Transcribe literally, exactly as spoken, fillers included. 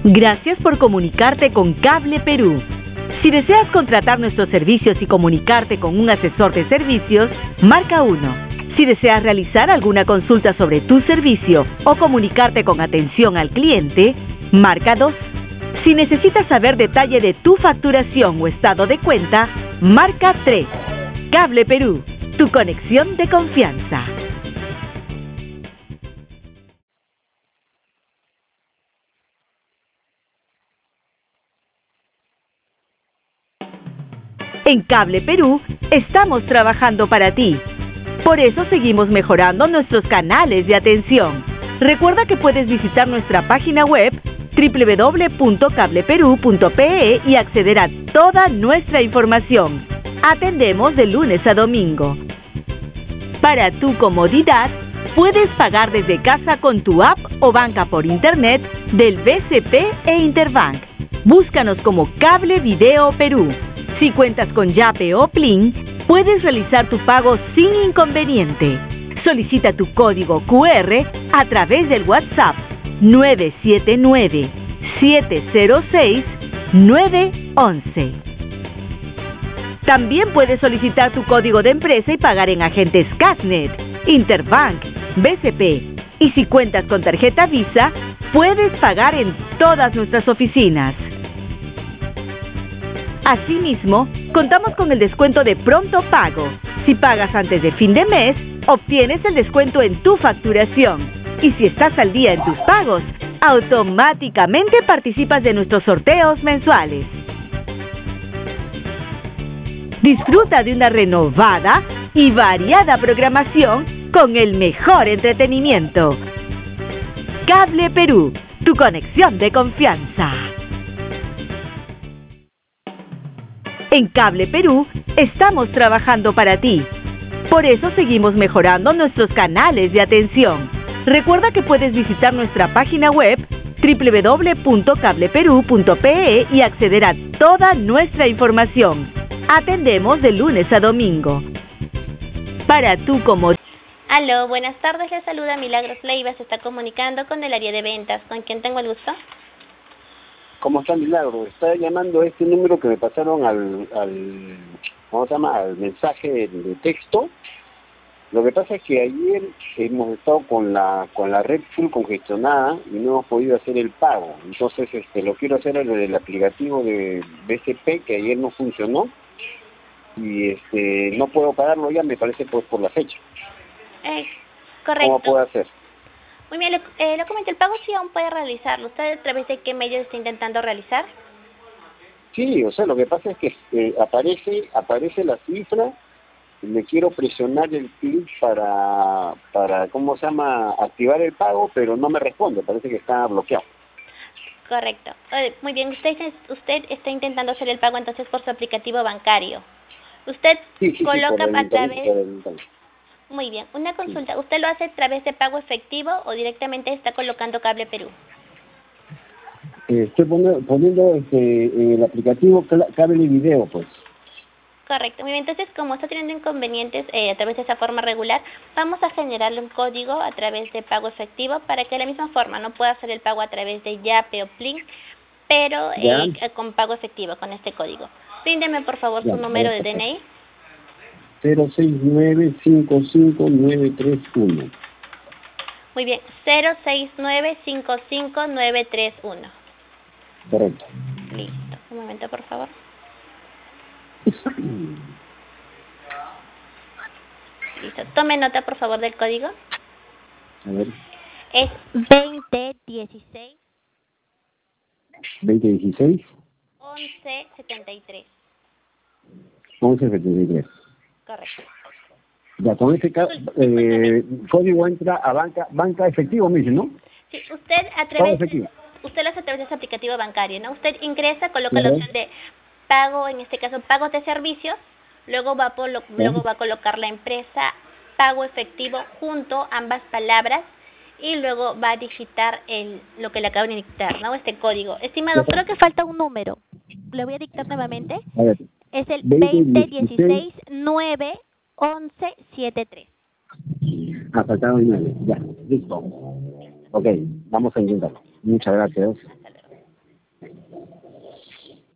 Gracias por comunicarte con Cable Perú. Si deseas contratar nuestros servicios y comunicarte con un asesor de servicios, marca uno. Si deseas realizar alguna consulta sobre tu servicio o comunicarte con atención al cliente, marca dos. Si necesitas saber detalle de tu facturación o estado de cuenta, marca tres. Cable Perú, tu conexión de confianza. En Cable Perú estamos trabajando para ti. Por eso seguimos mejorando nuestros canales de atención. Recuerda que puedes visitar nuestra página web doble u doble u doble u punto cable perú punto pe e y acceder a toda nuestra información. Atendemos de lunes a domingo. Para tu comodidad, puedes pagar desde casa con tu app o banca por internet del B C P e Interbank. Búscanos como Cable Video Perú. Si cuentas con Yape o Plin, puedes realizar tu pago sin inconveniente. Solicita tu código cu erre a través del WhatsApp nueve siete nueve, siete cero seis, nueve once. También puedes solicitar tu código de empresa y pagar en agentes Casnet, Interbank, B C P. Y si cuentas con tarjeta Visa, puedes pagar en todas nuestras oficinas. Asimismo, contamos con el descuento de pronto pago. Si pagas antes de fin de mes, obtienes el descuento en tu facturación. Y si estás al día en tus pagos, automáticamente participas de nuestros sorteos mensuales. Disfruta de una renovada y variada programación con el mejor entretenimiento. Cable Perú, tu conexión de confianza. En Cable Perú estamos trabajando para ti. Por eso seguimos mejorando nuestros canales de atención. Recuerda que puedes visitar nuestra página web doble u doble u doble u punto cable perú punto pe e y acceder a toda nuestra información. Atendemos de lunes a domingo. Para tu comodidad. Aló, buenas tardes, le saluda Milagros Leiva, se está comunicando con el área de ventas. ¿Con quién tengo el gusto? ¿Cómo está, Milagro? Está llamando a este número que me pasaron al, al ¿cómo se llama? Al mensaje de, de texto. Lo que pasa es que ayer hemos estado con la con la red full congestionada y no hemos podido hacer el pago. Entonces, este, lo quiero hacer en el aplicativo de B C P, que ayer no funcionó, y este no puedo pagarlo ya, me parece, pues por la fecha. Eh, correcto. ¿Cómo puedo hacer? Muy bien, le, eh, le comento, el pago sí aún puede realizarlo. ¿Usted a través de qué medio está intentando realizar? Sí, o sea, lo que pasa es que eh, aparece aparece la cifra, le quiero presionar el clic para, para, ¿cómo se llama?, activar el pago, pero no me responde, parece que está bloqueado. Correcto. Eh, muy bien, usted, usted está intentando hacer el pago entonces por su aplicativo bancario. Usted sí, sí, coloca sí, a través... internet. Muy bien, una consulta. ¿Usted lo hace a través de pago efectivo o directamente está colocando Cable Perú? Eh, estoy poniendo, poniendo este, el aplicativo Cable Video, pues. Correcto. Muy bien, entonces como está teniendo inconvenientes eh, a través de esa forma regular, vamos a generarle un código a través de pago efectivo para que de la misma forma no pueda hacer el pago a través de Yape o Plin, pero eh, con pago efectivo, con este código. Bríndeme por favor ya, su número de D N I. cero seis nueve cinco cinco nueve tres uno. Muy bien, cero seis nueve cinco cinco nueve tres uno. Correcto. Listo, un momento por favor. Listo, tome nota por favor del código. A ver. Es veinte dieciséis. veinte dieciséis. once setenta y tres. once setenta y tres. Correcto. Ya, con ese eh, código entra a banca banca efectivo, me dice, ¿no? Sí, usted a través de, usted lo hace a través de su aplicativo bancario, ¿no? Usted ingresa, coloca ¿sí? la opción de pago, en este caso pagos de servicios, luego va, por lo, ¿sí? luego va a colocar la empresa, pago efectivo, junto ambas palabras, y luego va a digitar el lo que le acaban de dictar, ¿no? Este código. Estimado, creo que falta un número. Le voy a dictar nuevamente. A ver. Es el veinte dieciséis nueve once setenta y tres. Ah, faltaba el nueve. Ya, listo. Ok, vamos a intentarlo. Muchas gracias.